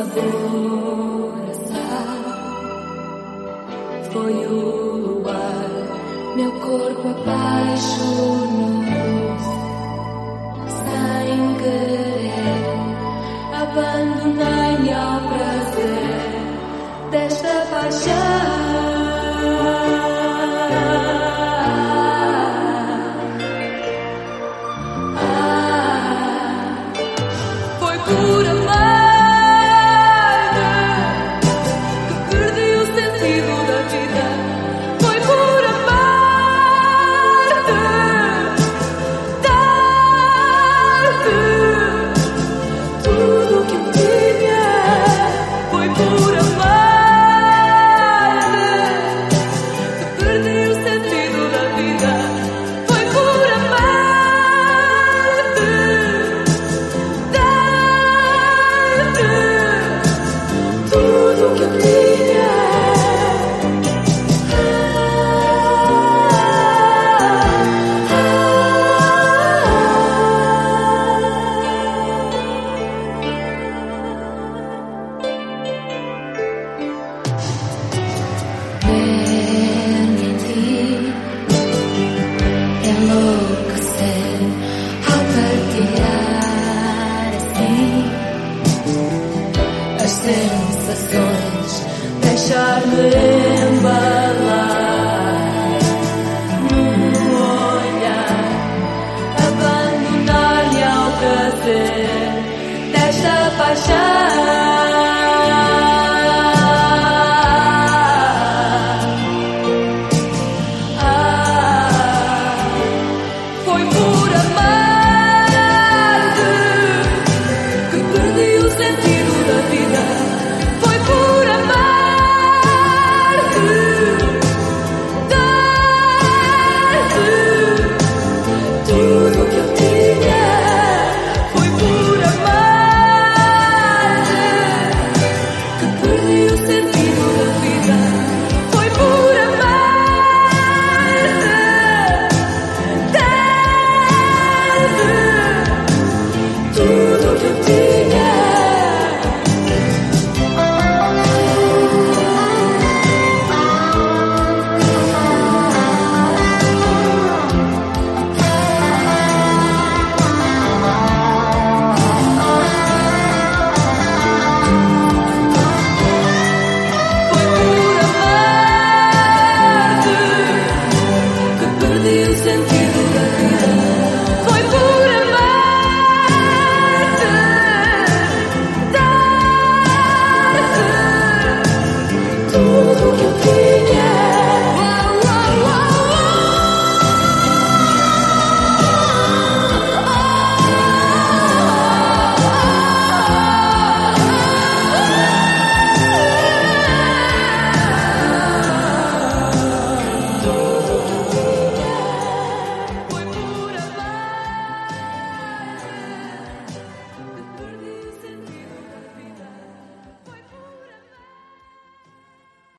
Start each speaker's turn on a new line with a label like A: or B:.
A: sabor assar. Foi o luar, meu corpo apaixonou-se. Sem querer, abandonei-me ao prazer desta paixão. Por amar-te que perdi o sentido da vida. Foi por amar-te, dar-te tudo o que eu tinha. Foi por amar-te que perdi o sentido da vida. Foi por amar-te, tudo que eu tinha. Ver-me em ti, enlouquecer ao partilhar assim as sensações, deixar-me